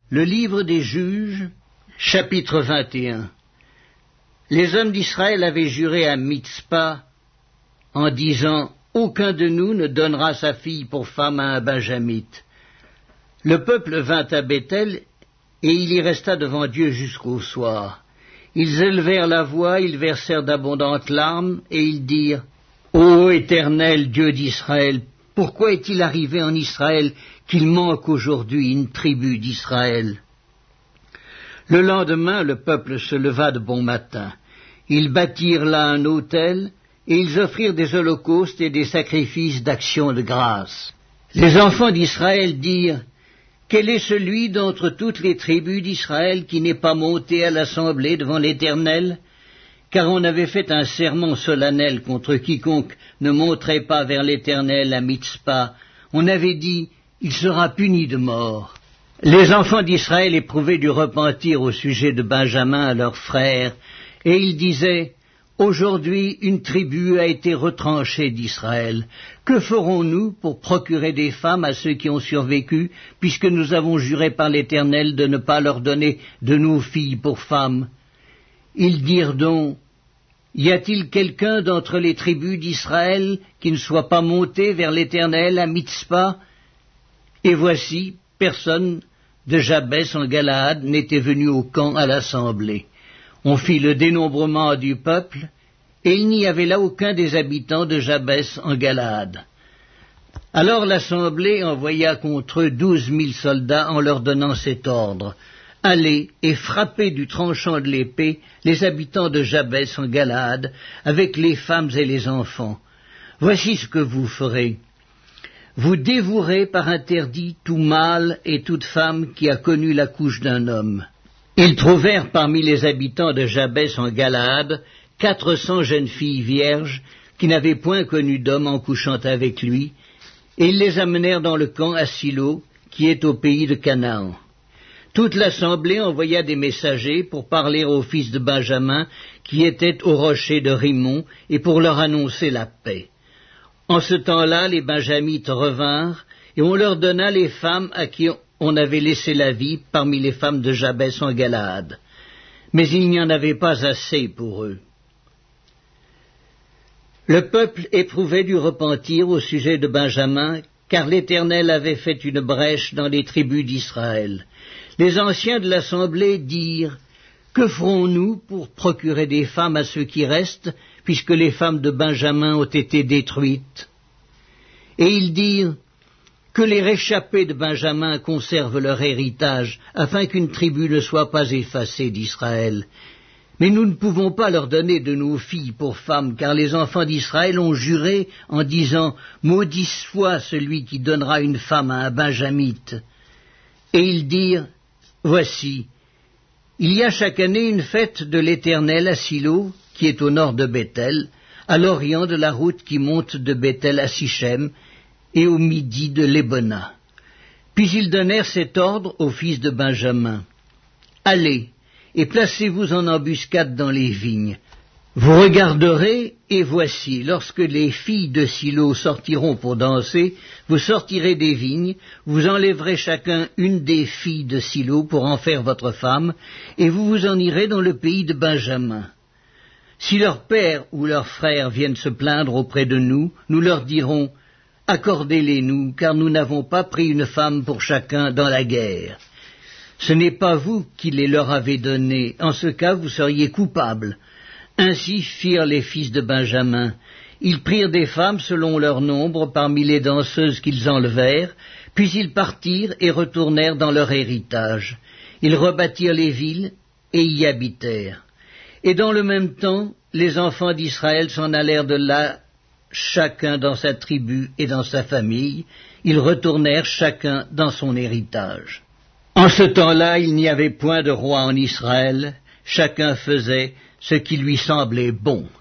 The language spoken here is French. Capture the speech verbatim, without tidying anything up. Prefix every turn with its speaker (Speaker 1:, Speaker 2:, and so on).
Speaker 1: Le livre des Juges, chapitre vingt et un. Les hommes d'Israël avaient juré à Mitzpa en disant « Aucun de nous ne donnera sa fille pour femme à un benjamite ». Le peuple vint à Béthel, et il y resta devant Dieu jusqu'au soir. Ils élevèrent la voix, ils versèrent d'abondantes larmes, et ils dirent « Ô Éternel, Dieu d'Israël, pourquoi est-il arrivé en Israël qu'il manque aujourd'hui une tribu d'Israël ?» Le lendemain, le peuple se leva de bon matin. Ils bâtirent là un autel, et ils offrirent des holocaustes et des sacrifices d'action de grâce. Les enfants d'Israël dirent « Quel est celui d'entre toutes les tribus d'Israël qui n'est pas monté à l'assemblée devant l'Éternel ? Car on avait fait un serment solennel contre quiconque ne monterait pas vers l'Éternel à Mitzpa. On avait dit « Il sera puni de mort ». Les enfants d'Israël éprouvaient du repentir au sujet de Benjamin à leurs frères, et ils disaient « Aujourd'hui une tribu a été retranchée d'Israël. Que ferons-nous pour procurer des femmes à ceux qui ont survécu, puisque nous avons juré par l'Éternel de ne pas leur donner de nos filles pour femmes ?» Ils dirent donc « Y a-t-il quelqu'un d'entre les tribus d'Israël qui ne soit pas monté vers l'Éternel à Mitzpa ?» Et voici, personne de Jabès en Galaad n'était venu au camp à l'assemblée. On fit le dénombrement du peuple, et il n'y avait là aucun des habitants de Jabès en Galaad. Alors l'assemblée envoya contre eux douze mille soldats en leur donnant cet ordre. Allez et frappez du tranchant de l'épée les habitants de Jabès en Galaad, avec les femmes et les enfants. Voici ce que vous ferez. Vous dévouerez par interdit tout mâle et toute femme qui a connu la couche d'un homme. Ils trouvèrent parmi les habitants de Jabès en Galaad quatre cents jeunes filles vierges qui n'avaient point connu d'homme en couchant avec lui, et ils les amenèrent dans le camp à Silo, qui est au pays de Canaan. Toute l'assemblée envoya des messagers pour parler aux fils de Benjamin qui étaient au rocher de Rimon et pour leur annoncer la paix. En ce temps-là, les Benjamites revinrent, et on leur donna les femmes à qui on avait laissé la vie parmi les femmes de Jabès en Galaad. Mais il n'y en avait pas assez pour eux. Le peuple éprouvait du repentir au sujet de Benjamin, car l'Éternel avait fait une brèche dans les tribus d'Israël. Les anciens de l'assemblée dirent « Que ferons-nous pour procurer des femmes à ceux qui restent, puisque les femmes de Benjamin ont été détruites ?» Et ils dirent « Que les réchappés de Benjamin conservent leur héritage, afin qu'une tribu ne soit pas effacée d'Israël. Mais nous ne pouvons pas leur donner de nos filles pour femmes, car les enfants d'Israël ont juré en disant « Maudit soit celui qui donnera une femme à un benjamite. » Et ils dirent « Voici, il y a chaque année une fête de l'Éternel à Silo, qui est au nord de Béthel, à l'orient de la route qui monte de Béthel à Sichem, et au midi de Lébona. » Puis ils donnèrent cet ordre aux fils de Benjamin. « Allez, et placez-vous en embuscade dans les vignes. Vous regarderez, et voici, lorsque les filles de Silo sortiront pour danser, vous sortirez des vignes, vous enlèverez chacun une des filles de Silo pour en faire votre femme, et vous vous en irez dans le pays de Benjamin. Si leur père ou leurs frères viennent se plaindre auprès de nous, nous leur dirons « Accordez-les-nous, car nous n'avons pas pris une femme pour chacun dans la guerre. » Ce n'est pas vous qui les leur avez donnés, en ce cas vous seriez coupables. Ainsi firent les fils de Benjamin. Ils prirent des femmes selon leur nombre parmi les danseuses qu'ils enlevèrent, puis ils partirent et retournèrent dans leur héritage. Ils rebâtirent les villes et y habitèrent. Et dans le même temps, les enfants d'Israël s'en allèrent de là, chacun dans sa tribu et dans sa famille. Ils retournèrent chacun dans son héritage. En ce temps-là, il n'y avait point de roi en Israël, chacun faisait ce qui lui semblait bon.